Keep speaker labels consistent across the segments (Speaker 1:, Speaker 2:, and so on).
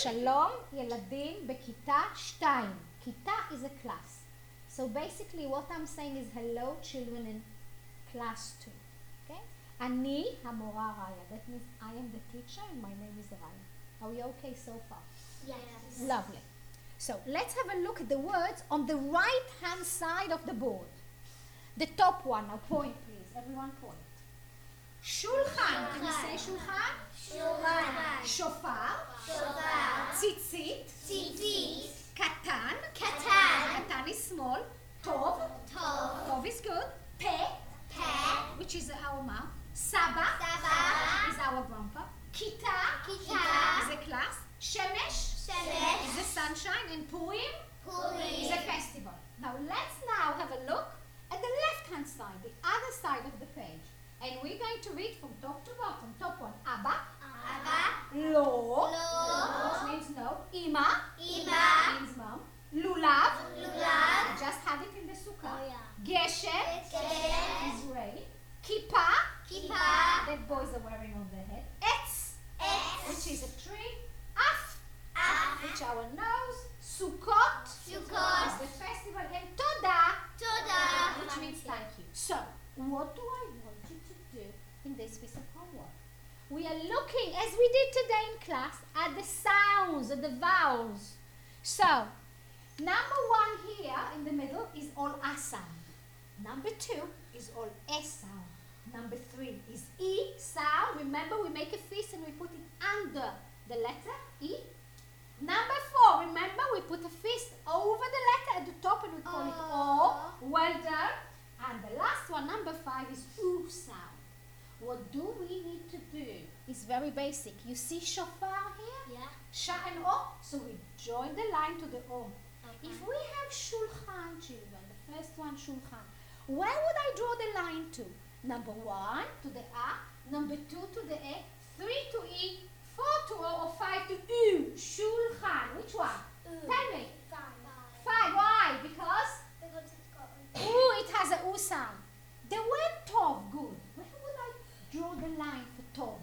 Speaker 1: שלום ילדים בכיתה 2. כיתה is a class. So basically what I'm saying is hello children in class 2. Okay? אני המורה ראיה. That means I am the teacher and my name is Raya. Are we okay so far?
Speaker 2: Yes.
Speaker 1: Lovely. So let's have a look at the words on the right hand side of the board. The top one. Now point please. Everyone point. שולחן. Can you say שולחן?
Speaker 2: שולחן.
Speaker 1: שופר.
Speaker 2: שופר.
Speaker 1: ציצית.
Speaker 2: ציצית.
Speaker 1: קטן.
Speaker 2: קטן.
Speaker 1: קטן is small. טוב.
Speaker 2: טוב.
Speaker 1: טוב is good. פה.
Speaker 2: פה.
Speaker 1: Which is our mom. סבא.
Speaker 2: סבא.
Speaker 1: is our grandpa. כיתה.
Speaker 2: כיתה.
Speaker 1: is a class. שמש.
Speaker 2: שמש.
Speaker 1: is the sunshine. And פורים is
Speaker 2: פורים.
Speaker 1: a festival. Now let's now have a look at the left hand side, the other side of the page. And we're going to read from top to bottom. Top one, אבא.
Speaker 2: אבא.
Speaker 1: לא.
Speaker 2: לא.
Speaker 1: Which means no. אמא.
Speaker 2: אמא.
Speaker 1: means mom. לולב.
Speaker 2: לולב.
Speaker 1: I just had it in the sukkah.
Speaker 2: Oh, yeah.
Speaker 1: גשם.
Speaker 2: גשם.
Speaker 1: is rain. כיפה.
Speaker 2: כיפה.
Speaker 1: that boys are wearing on their head. עץ.
Speaker 2: עץ.
Speaker 1: which is a tree. אף.
Speaker 2: אף.
Speaker 1: which our nose. סוכות.
Speaker 2: סוכות.
Speaker 1: is the festival. And תודה.
Speaker 2: תודה.
Speaker 1: which means thank you. So, what do I want you to do in this piece of homework? We are looking, as we did today in class, at the sounds, at the vowels. So, number 1 here in the middle is all A sound. Number 2 is all S sound. Number 3 is E sound. Remember, we make a fist and we put it under the letter E. Number 4, remember, we put a fist over the letter at the top and we call it O. Well done. And the last one, number 5, is oo sound. What do we need to do? It's very basic. You see shofar here?
Speaker 2: Yeah.
Speaker 1: Sha and O. So we join the line to the O.
Speaker 2: Okay.
Speaker 1: If we have shulchan, children, the first one, shulchan, where would I draw the line to? Number 1 to the A, number 2 to the E, 3 to E, 4 to O, or 5 to U. Shulchan. Which one? Tell me. 5. Why? Because? Ooh, it has a oo sound. The word tov, good. Where would I draw the line for tov?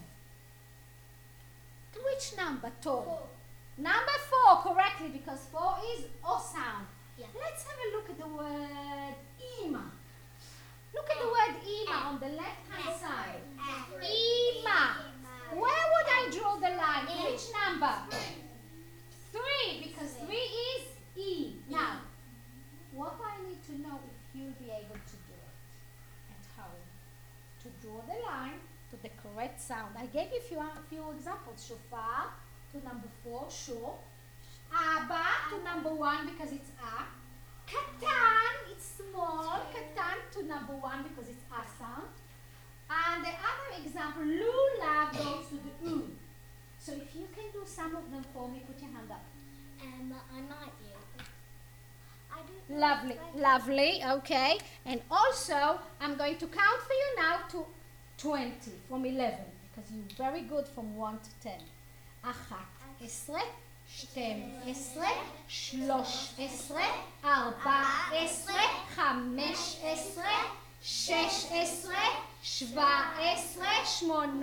Speaker 1: To which number, tov? Number 4, correctly, because 4 is O sound.
Speaker 2: Yeah.
Speaker 1: Let's have a look at the word ima. Look at the word ima on the left-hand side. Ima. Where would I draw the line? Which number? 3, because 3 is E. Now, what I need to know if you'll be able to do it at home. To draw the line to the correct sound. I gave you a few examples. Shofar to number 4, sho. Abba to number 1 because it's A. Katan, it's small. Katan to number 1 because it's A sound. And the other example, lulav goes to the U. So if you can do some of them for me, put your hand up.
Speaker 2: I might be able. I do.
Speaker 1: Lovely, lovely, okay. And also, I'm going to count for you now to 20 from 11, because you're very good from 1 to 10. 11, 12, 13, 14, 15, 16, 17, 18,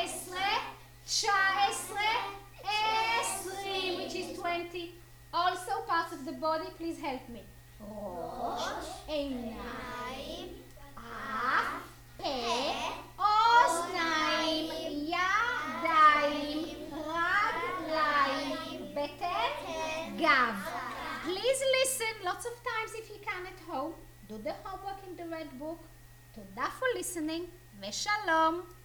Speaker 1: 19, which is 20. Also parts of the body, please help me. ראש, עיניים, אף, פה, אוזניים, ידיים, רגליים, בטן, גב. Please listen lots of times if you can at home. Do the homework in the red book. תודה for listening ושלום.